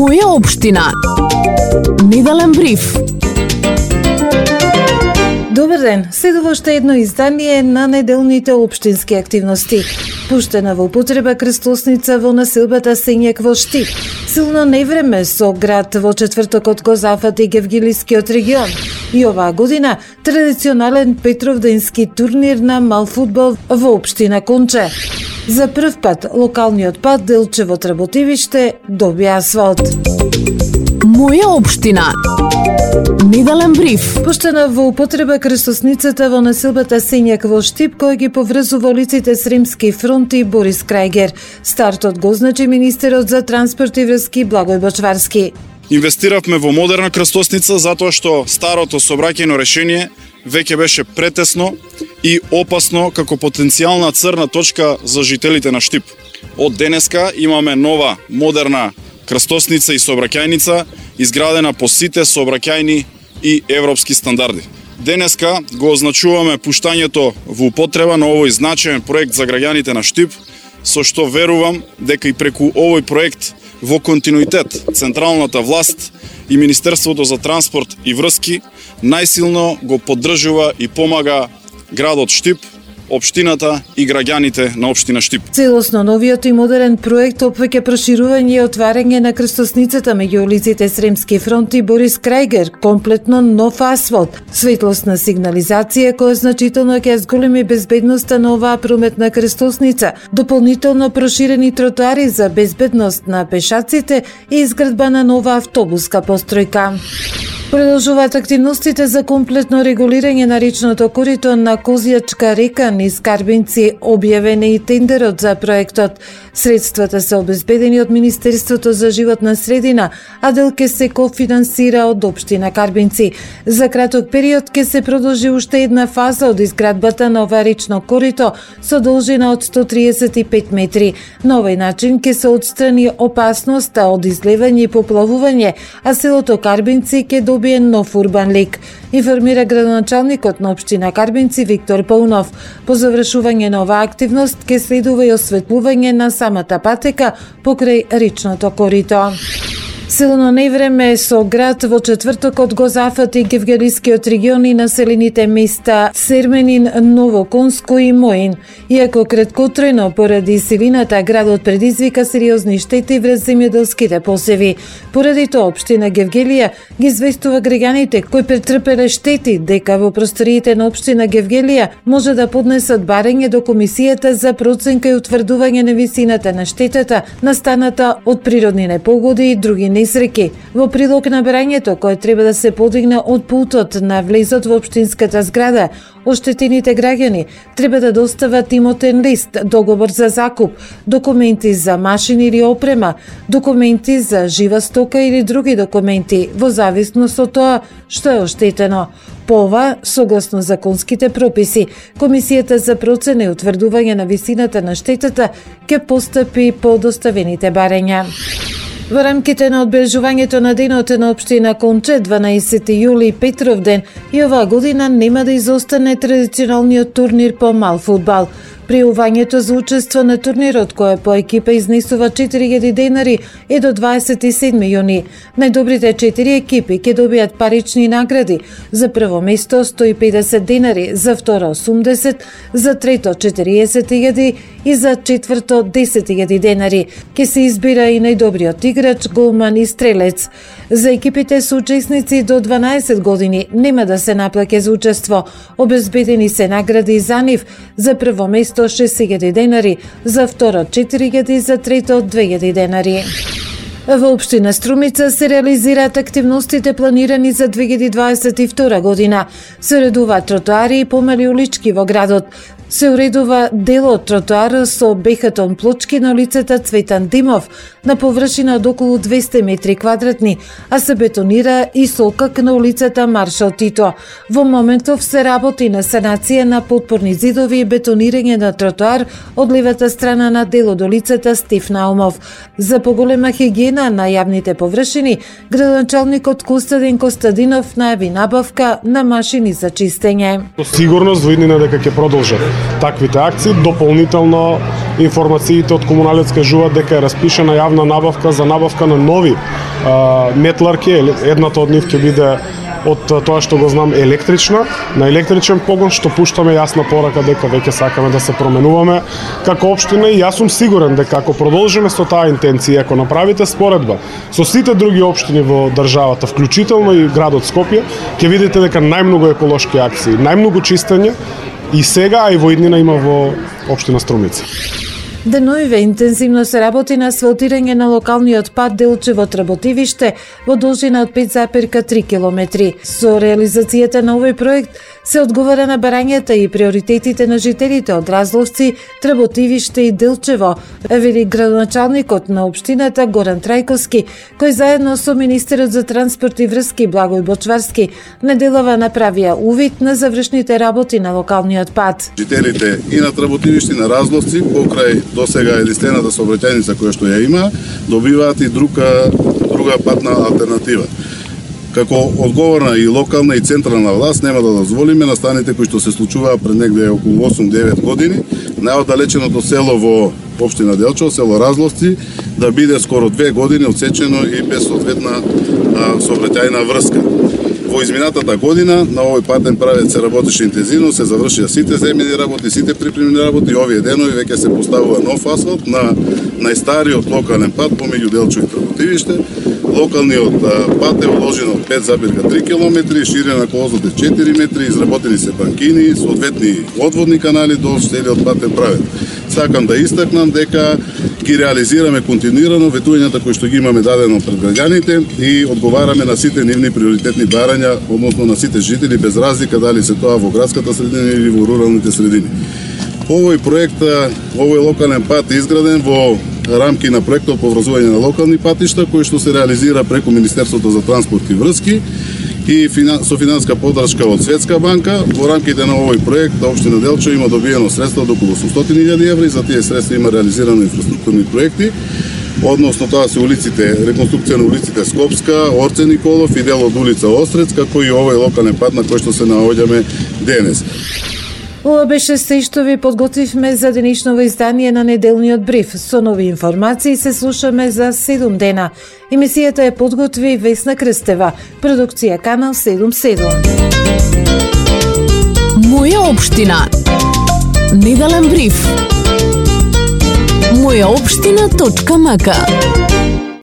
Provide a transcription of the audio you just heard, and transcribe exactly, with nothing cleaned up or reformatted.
Моја општина. Неделен бриф. Добар ден, следува уште едно издание на неделните општински активности. Пуштена во употреба крстосница во населбата Сењак во Штип. Силно невреме со град во четвртокот го зафати Гевгелискиот регион. И оваа година традиционален Петровденски турнир на мал фудбал во општина Конче. За прв пат локалниот пат Делчево Тработивиште добија асфалт. Моја општина. Неделен бриф. Пуштена во употреба крстосницата во населбата Сењак во Штип, кој ги поврзува улиците Сремски фронт и Борис Крајгер. Стартот го означи министерот за транспорт и врски Благој Бочварски. Инвестиравме во модерна крстосница затоа што старото сообраќајно решение веќе беше претесно и опасно како потенцијална црна точка за жителите на Штип. Од денеска имаме нова модерна крстосница и сообраќајница изградена по сите сообраќајни и европски стандарди. Денеска го означуваме пуштањето во употреба на овој значаен проект за граѓаните на Штип, со што верувам дека и преку овој проект во континуитет централната власт и Министерството за транспорт и врски најсилно го поддржува и помага градот Штип, општината и граѓаните на општина Штип. Целосно новиот и модерен проект опфаќа проширување и отварање на крстосницата меѓу улиците Сремски фронт и Борис Крајгер, комплетно нов асфалт, светлосна сигнализација која значително ќе зголеми безбедноста на оваа прометна крстосница, дополнително проширени тротоари за безбедност на пешаците и изградба на нова автобуска постројка. Продолжуваат активностите за комплетно регулирање на речното корито на Козјачка река низ Карбинци, објавен е и тендерот за проектот. Средствата се обезбедени од Министерството за животна средина, а дел ке се кофинансира од општина Карбинци. За краток период ке се продолжи уште една фаза од изградбата на ова речно корито со должина од сто триесет и пет метри. На овој начин ке се отстрани опасноста од излевање и поплавување, а селото Карбинци ке добие нов урбан лик, информира градоначалникот на општина Карбинци Виктор Паунов. По завршување на оваа активност ке следува и осветлување на самата патека покрај речното корито. Силно невреме со град во четвртокот го зафати Гевгелискиот регион и населените места Серменин, Ново Конско и Моин. Иако краткотрајно поради силината, градот предизвика сериозни штети врз земјоделските посеви. Поради тоа општина Гевгелија ги известува граѓаните кои претрпеле штети дека во просториите на општина Гевгелија може да поднесат барање до комисијата за проценка и утврдување на висината на штетата настаната од природни непогоди и други несреќи. Во прилог на барањето кое треба да се подигне од пултот на влезот во општинската зграда, оштетените граѓани треба да достават имотен лист, договор за закуп, документи за машини или опрема, документи за жива стока или други документи, во зависност од тоа што е оштетено. По ова, согласно законските прописи, Комисијата за процена и утврдување на висината на штетата ќе постапи по доставените барања. Во рамките на одбележувањето на денот на општина Конче, дванаесети јули, Петровден, и оваа година нема да изостане традиционалниот турнир по мал фудбал. Пријавувањето за учество на турнирот, кој по екипа изнесува четири илјади денари, е до дваесет и седми јуни. Најдобрите четири екипи ќе добијат парични награди. За прво место сто и педесет денари, за второ осумдесет, за трето четириесет илјади и за четврто десет илјади денари. Ке се избира и најдобриот играч, голман и стрелец. За екипите со учесници до дванаесет години нема да се наплаќа за учество. Обезбедени се награди за нив. За прво место шест илјади денари, за второ четири илјади, за трето две илјади денари. Во општина Струмица се реализираат активностите планирани за две илјади дваесет и втора година. Се уредуваат тротоари и помали улички во градот. Се уредува дел од тротоара со бехатон плочки на улицата Цветан Димов на површина од околу двесте метри квадратни, а се бетонира и сокак на улицата Маршал Тито. Во моментов се работи на санација на подпорни зидови и бетонирање на тротоар од левата страна на дел од улицата Стив Наумов. За поголема хигиена на јавните површини, градоначалникот Костадин Костадинов најави набавка на машини за чистење. Сигурност во иднина дека ќе продолжат таквите акции, дополнително информациите од комуналец кажуваат дека е распишена јавна набавка за набавка на нови а, метларки. Едната од нив ќе биде од тоа што го знам електрична, на електричен погон, што пуштаме јасна порака дека веќе сакаме да се променуваме како општина и јас сум сигурен дека ако продолжиме со таа интенција, ако направите споредба со сите други општини во државата, вклучително и градот Скопје, ќе видите дека најмногу еколошки акции, најмногу чистење и сега, а и во иднина има во општина Струмица. Деноиве интензивно се работи на асфалтирање на локалниот пат Делчево-Работивиште во должина од пет зарез три километри. Со реализацијата на овој проект се одговара на барањата и приоритетите на жителите од Разловци, Работивиште и Делчево, вели градоначалникот на општината Горан Трајковски, кој заедно со министерот за транспорт и врски Благој Бочварски неделава направија увид на завршните работи на локалниот пат. Жителите и на Работивиште и на Разловци покрај досега единствената сообраќајница која што ја има, добиваат и друга друга патна алтернатива. Како одговорна и локална и централна власт нема да дозволиме настаните кои што се случуваа пред негде околу осум-девет години, најоддалеченото село во општина Делчево, село Разловци, да биде скоро две години отсечено и без соодветна сообраќајна врска. Во изминатата година на овој патен правец се работеше интензивно, се завршија сите земјени работи, сите припремни работи и овие денови веќе се поставува нов асфалт на најстариот локален пат помеѓу Делчево и Работивиште. Локалниот пат е одолжина од пет зарез три километри, ширина на колозот е четири метри, изработени се банкини, соодветни одводни канали до целиот патен правец. Сакам да истакнам дека ги реализираме континуирано ветувањата кои што ги имаме дадено пред граѓаните и одговараме на сите нивни приоритетни барања, односно на сите жители без разлика дали се тоа во градската средина или во руралните средини. Овој проект, овој локален пат е изграден во рамки на проектот по врзување на локални патишта, кој што се реализира преку Министерството за транспорт и врски и со финанска поддршка од Светска банка. Во рамките на овој проект општина Делчево има добиено средства од околу осумстотини илјади евра и за тие средства има реализирано инфраструктурни проекти, односно тоа се улиците, реконструкција на улиците Скопска, Орце Николов и дел од улица Острец, како и овој локален пат на кој што се наоѓаме денес. Ова беше се што ви подготвивме за денешново издание на неделниот бриф. Со нови информации се слушаме за седум дена. Емисијата е подготви Весна Крстева, продукција Канал седум седум. Моја општина. Неделен бриф. моја општина точка м к